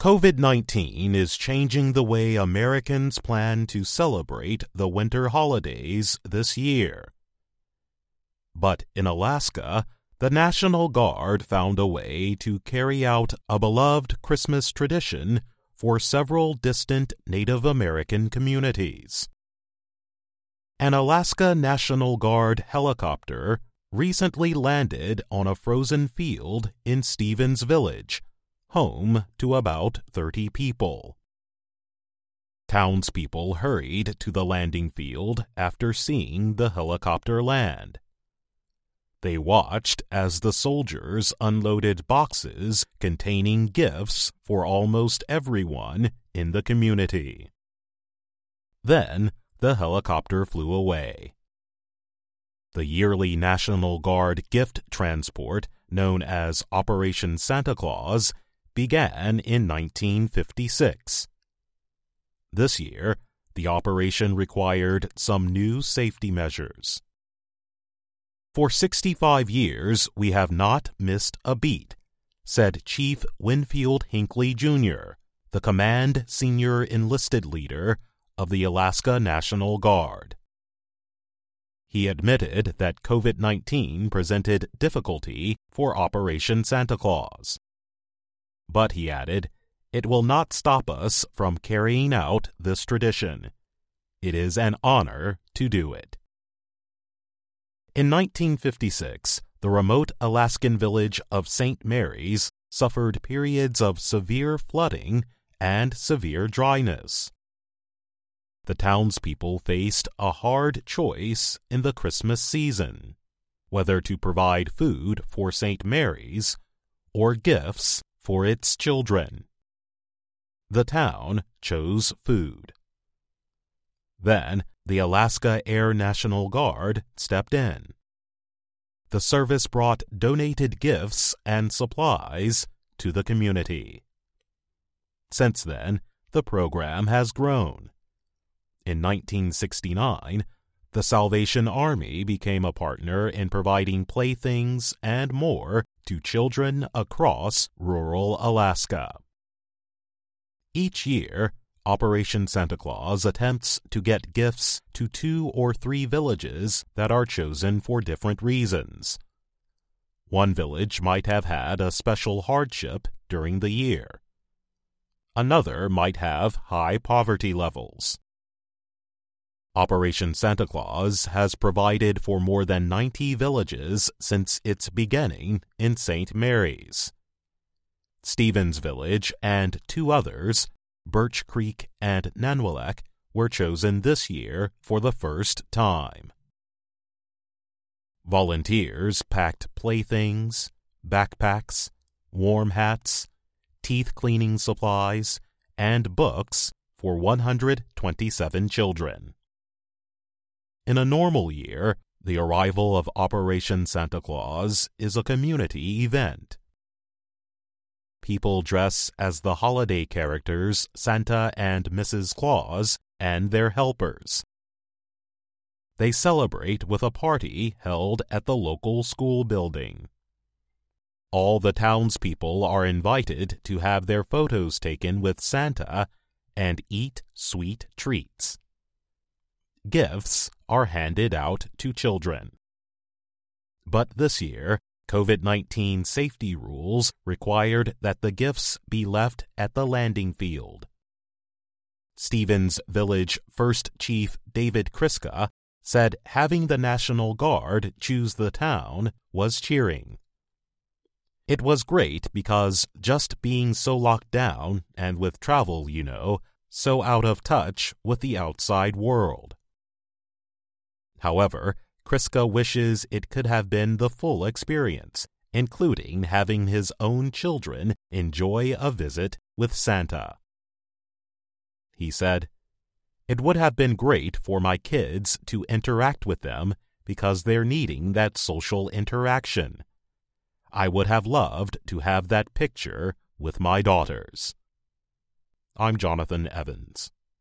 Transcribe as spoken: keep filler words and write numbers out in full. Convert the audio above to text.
COVID nineteen is changing the way Americans plan to celebrate the winter holidays this year. But in Alaska, the National Guard found a way to carry out a beloved Christmas tradition for several distant Native American communities. An Alaska National Guard helicopter recently landed on a frozen field in Stevens Village, home to about thirty people. Townspeople hurried to the landing field after seeing the helicopter land. They watched as the soldiers unloaded boxes containing gifts for almost everyone in the community. Then the helicopter flew away. The yearly National Guard gift transport, known as Operation Santa Claus, began in nineteen fifty-six. This year, the operation required some new safety measures. For sixty-five years, we have not missed a beat, said Chief Winfield Hinckley, Junior, the command senior enlisted leader of the Alaska National Guard. He admitted that COVID nineteen presented difficulty for Operation Santa Claus. But he added, "It will not stop us from carrying out this tradition. It is an honor to do it." In nineteen fifty-six, the remote Alaskan village of Saint Mary's suffered periods of severe flooding and severe dryness. The townspeople faced a hard choice in the Christmas season, whether to provide food for Saint Mary's or gifts for its children. The town chose food. Then the Alaska Air National Guard stepped in. The service brought donated gifts and supplies to the community. Since then, the program has grown. In nineteen sixty-nine, the Salvation Army became a partner in providing playthings and more to children across rural Alaska. Each year, Operation Santa Claus attempts to get gifts to two or three villages that are chosen for different reasons. One village might have had a special hardship during the year. Another might have high poverty levels. Operation Santa Claus has provided for more than ninety villages since its beginning in Saint Mary's. Stevens Village and two others, Birch Creek and Nanwalek, were chosen this year for the first time. Volunteers packed playthings, backpacks, warm hats, teeth cleaning supplies, and books for one hundred twenty-seven children. In a normal year, the arrival of Operation Santa Claus is a community event. People dress as the holiday characters Santa and Missus Claus and their helpers. They celebrate with a party held at the local school building. All the townspeople are invited to have their photos taken with Santa and eat sweet treats. Gifts are handed out to children. But this year, COVID nineteen safety rules required that the gifts be left at the landing field. Stevens Village First Chief David Kriska said having the National Guard choose the town was cheering. It was great because just being so locked down and with travel, you know, so out of touch with the outside world. However, Kriska wishes it could have been the full experience, including having his own children enjoy a visit with Santa. He said, "It would have been great for my kids to interact with them because they're needing that social interaction. I would have loved to have that picture with my daughters." I'm Jonathan Evans.